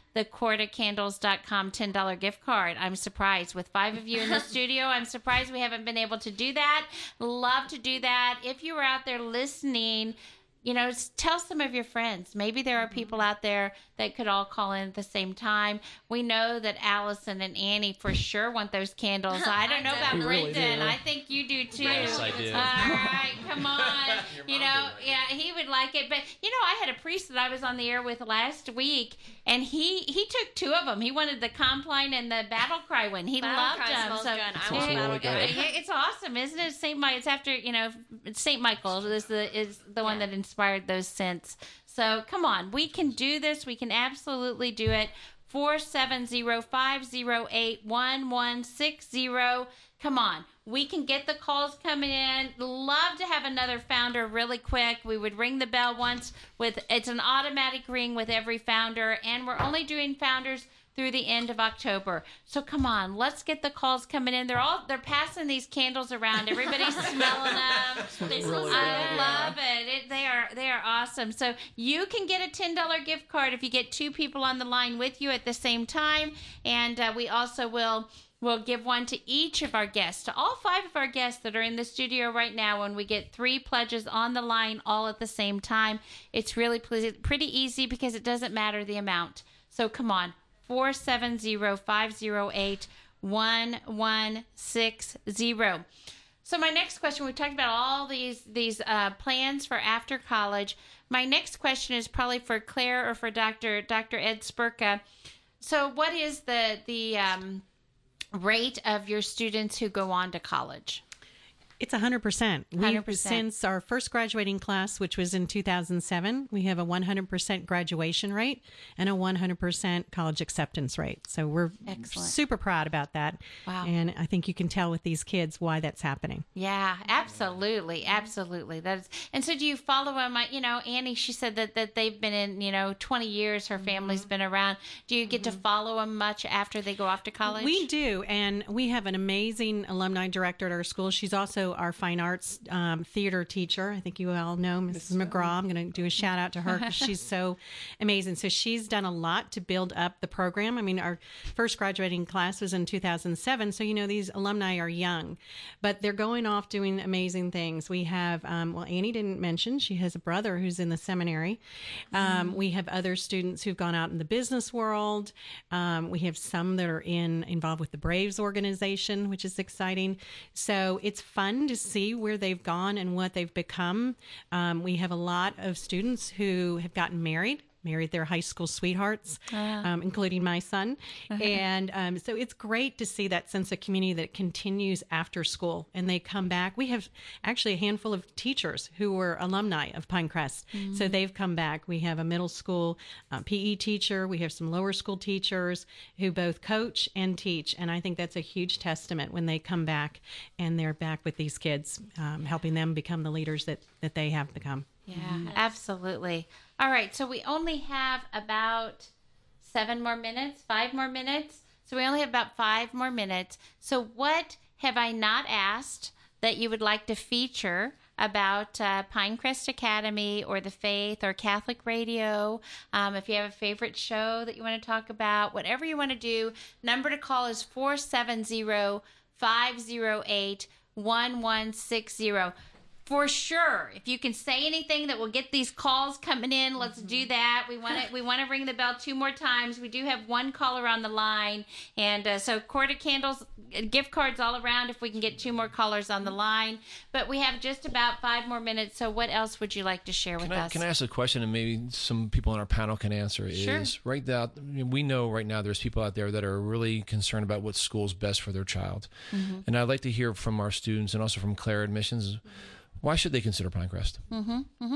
the corda candles dot com ten dollars gift card. I'm surprised. With five of you in the studio, I'm surprised we haven't been able to do that. Love to do that. If you were out there listening, you know, tell some of your friends. Maybe there are people out there that could all call in at the same time. We know that Allison and Annie for sure want those candles. I don't know about really Brendan. do. I think you do too. Yes, I do. All right, come on. You know, yeah, he would like it. But you know, I had a priest that I was on the air with last week, and he he took two of them. He wanted the Compline and the Battle Cry one. He Battle loved Cry them. smells So good. I Smells want really Battle good. Cry. yeah, it's awesome, isn't it? Saint Mike. It's after, you know, Saint Michael is the is the one Yeah. that inspired those scents. So come on, we can do this. We can absolutely do it. Four seven zero five zero eight one one six zero. Come on, we can get the calls coming in. Love to have another founder really quick. We would ring the bell once with it's an automatic ring with every founder, and we're only doing founders through the end of October. So come on, let's get the calls coming in. They're all they're passing these candles around. Everybody's smelling them. They Really smell I good. love it. it. They are they are awesome. So you can get a ten dollars gift card if you get two people on the line with you at the same time, and uh, we also will. We'll give one to each of our guests, to all five of our guests that are in the studio right now. When we get three pledges on the line all at the same time, it's really ple- pretty easy because it doesn't matter the amount. So come on, four seven zero five zero eight one one six zero. So my next question, we talked about all these these uh, plans for after college. My next question is probably for Claire or for Doctor Doctor Ed Spurka. So what is the the um, rate of your students who go on to college? It's one hundred percent. one hundred percent. Since our first graduating class, which was in two thousand seven, we have a one hundred percent graduation rate and a one hundred percent college acceptance rate. So we're Excellent. super proud about that. Wow. And I think you can tell with these kids why that's happening. Yeah, absolutely, absolutely. That is. And so, do you follow them? I- You know, Annie, she said that, that they've been in, you know, twenty years. Her family's been around. Do you get to follow them much after they go off to college? We do, and we have an amazing alumni director at our school. She's also our fine arts um, theater teacher. I think you all know Missus McGraw. I'm going to do a shout out to her because she's so amazing. So she's done a lot to build up the program. I mean, our first graduating class was in two thousand seven, so you know these alumni are young, but they're going off doing amazing things. We have, um, well, Annie didn't mention she has a brother who's in the seminary. Um, we have other students who've gone out in the business world. Um, we have some that are in involved with the Braves organization, which is exciting. So it's fun to see where they've gone and what they've become. Um, we have a lot of students who have gotten married. Married their high school sweethearts, um, including my son. And um, so it's great to see that sense of community that continues after school and they come back. We have actually a handful of teachers who were alumni of Pinecrest. Mm-hmm. So they've come back. We have a middle school uh, P E teacher. We have some lower school teachers who both coach and teach. And I think that's a huge testament when they come back and they're back with these kids, um, helping them become the leaders that, that they have become. Yeah, absolutely. All right, so we only have about seven more minutes, five more minutes. So we only have about five more minutes. So what have I not asked that you would like to feature about uh, Pinecrest Academy or the Faith or Catholic Radio? Um, if you have a favorite show that you want to talk about, whatever you want to do, number to call is four seven zero five zero eight one one six zero. For sure, if you can say anything that will get these calls coming in, let's mm-hmm. do that. We want to we want to ring the bell two more times. We do have one caller on the line, and uh, so Corda Candles, gift cards all around. If we can get two more callers on the line, but we have just about five more minutes. So, what else would you like to share with can I, us? Can I ask a question, and maybe some people on our panel can answer? Sure. Is right now we know right now there's people out there that are really concerned about what school's best for their child, mm-hmm. and I'd like to hear from our students and also from Claire Admissions. Why should they consider Pinecrest? Mm-hmm. Mm-hmm.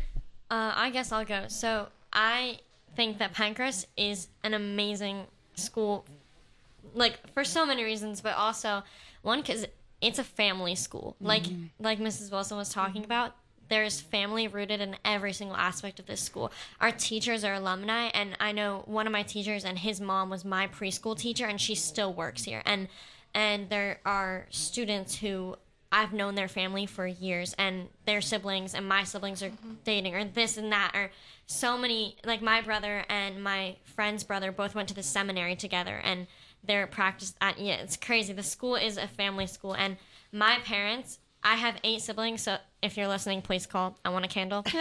Uh, I guess I'll go. So I think that Pinecrest is an amazing school, like for so many reasons, but also one because it's a family school. Mm-hmm. Like like Missus Wilson was talking about, there's family rooted in every single aspect of this school. Our teachers are alumni, and I know one of my teachers and his mom was my preschool teacher, and she still works here. And and there are students who I've known their family for years, and their siblings and my siblings are dating, or this and that, or so many, like my brother and my friend's brother both went to the seminary together, and they're practiced at, yeah, it's crazy. The school is a family school, and my parents, I have eight siblings, so if you're listening, please call. I want a candle. Um,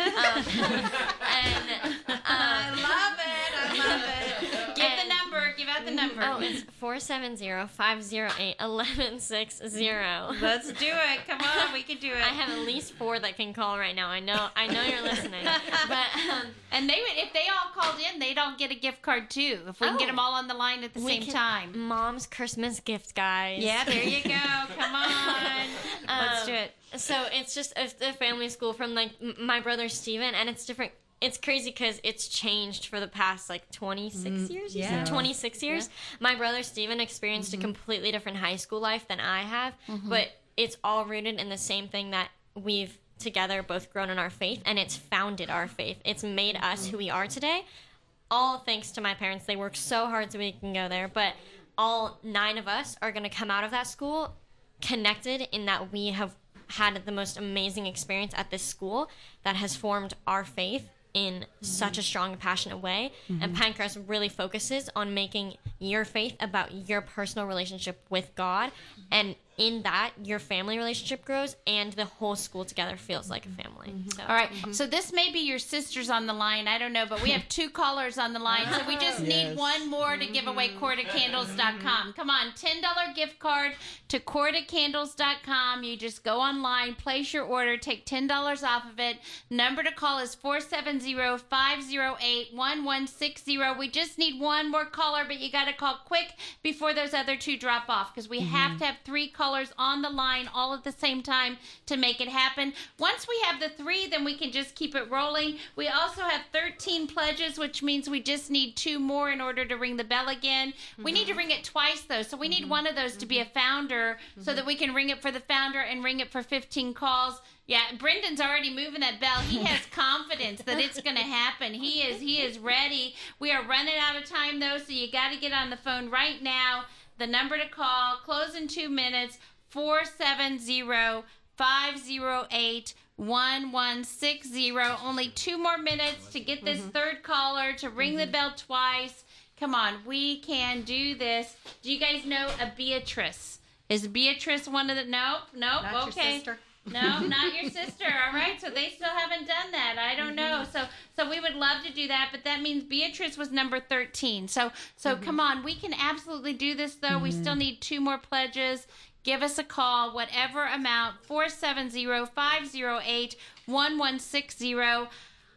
and, um, I love it. I love it. Give the number. Give out the number. Oh, it's four seven zero, five zero eight, one one six zero. Let's do it. Come on, we can do it. I have at least four that can call right now. I know, I know you're listening. But um, and they would, if they all called in, they'd all get a gift card too. If we can get Oh. them all on the line at the we same can- time. Mom's Christmas gift, guys. Yeah, there you go. Come on. Let's Um, do it. So it's just a, a family school from like m- my brother Steven, and it's different. It's crazy because it's changed for the past like twenty-six years. You yeah. said twenty-six years. My brother Steven experienced a completely different high school life than I have, but it's all rooted in the same thing that we've together both grown in our faith, and it's founded our faith. It's made us who we are today. All thanks to my parents. They worked so hard so we can go there, but all nine of us are going to come out of that school connected in that we have had the most amazing experience at this school that has formed our faith in such a strong and passionate way. And Pinecrest really focuses on making your faith about your personal relationship with God, and in that your family relationship grows and the whole school together feels like a family. So. All right. So this may be your sisters on the line. I don't know, but we have two callers on the line. So we just need Yes. one more to give away Corda Candles dot com. Come on, ten dollars gift card to Corda Candles dot com. You just go online, place your order, take ten dollars off of it. Number to call is four seven zero, five zero eight, one one six zero. We just need one more caller, but you got to call quick before those other two drop off, because we have to have three callers on the line all at the same time to make it happen. Once we have the three, then we can just keep it rolling. We also have thirteen pledges, which means we just need two more in order to ring the bell again. We need to ring it twice, though, so we need one of those to be a founder so that we can ring it for the founder and ring it for fifteen calls. Yeah, Brendan's already moving that bell. He has confidence that it's going to happen. He is he is ready. We are running out of time, though, so you got to get on the phone right now. The number to call, close in two minutes, four seven zero, five zero eight, one one six zero. Only two more minutes to get this third caller to ring the bell twice. Come on, we can do this. Do you guys know a Beatrice? Is Beatrice one of the... Nope, nope, Not okay. your sister. No, not your sister. All right, so they still haven't done that. I don't know. So, so we would love to do that, but that means Beatrice was number thirteen. So, so come on, we can absolutely do this. Though we still need two more pledges. Give us a call, whatever amount, four seven zero, five zero eight, one one six zero.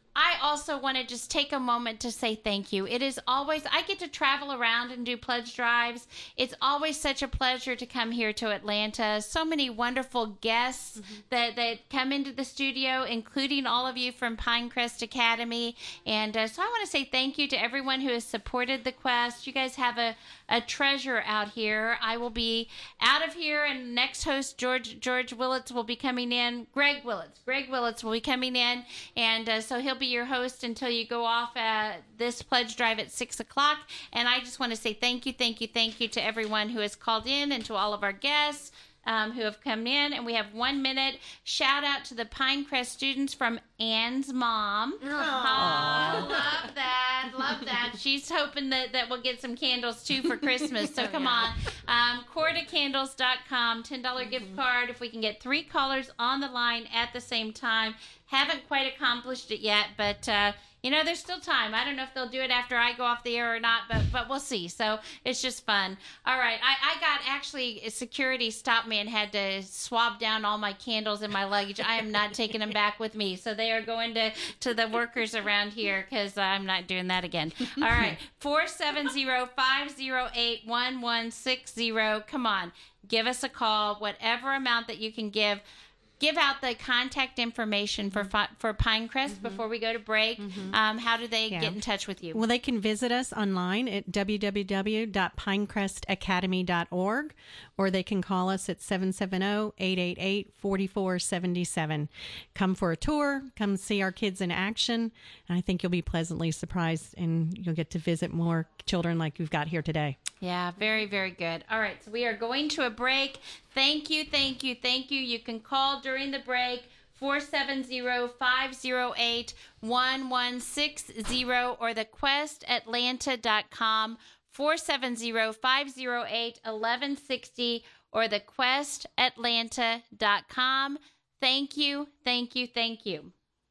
I also want to just take a moment to say thank you. It is always, I get to travel around and do pledge drives. It's always such a pleasure to come here to Atlanta. So many wonderful guests mm-hmm. that, that come into the studio, including all of you from Pinecrest Academy. And uh, so I want to say thank you to everyone who has supported the quest. You guys have a, a treasure out here. I will be out of here, and next host, George George Willits, will be coming in. Greg Willits. Greg Willits will be coming in, and uh, so he'll be your host until you go off at this pledge drive at six o'clock. And I just want to say thank you, thank you, thank you to everyone who has called in and to all of our guests um, who have come in. And we have one minute. Shout out to the Pinecrest students from Anne's mom. Aww. Oh, love that, love that. She's hoping that, that we'll get some candles too for Christmas. So come on. Um, Corda Candles dot com, ten dollars mm-hmm. gift card. If we can get three callers on the line at the same time. Haven't quite accomplished it yet, but uh, you know, there's still time. I don't know if they'll do it after I go off the air or not, but but we'll see. So it's just fun. All right, I, I got actually security stopped me and had to swab down all my candles in my luggage. I am not taking them back with me, so they are going to to the workers around here because I'm not doing that again. All right, four seven zero, five zero eight, one one six zero. Come on, give us a call. Whatever amount that you can give. Give out the contact information for for Pinecrest mm-hmm. before we go to break. Mm-hmm. Um, how do they yeah. get in touch with you? Well, they can visit us online at w w w dot pinecrest academy dot org, or they can call us at seven seven zero, eight eight eight, four four seven seven. Come for a tour. Come see our kids in action. And I think you'll be pleasantly surprised, and you'll get to visit more children like we've got here today. Yeah, very, very good. All right, so we are going to a break. Thank you, thank you, thank you. You can call during the break, four seven zero, five zero eight, one one six zero or the quest atlanta dot com, four seven zero, five zero eight, one one six zero or the quest atlanta dot com. Thank you, thank you, thank you.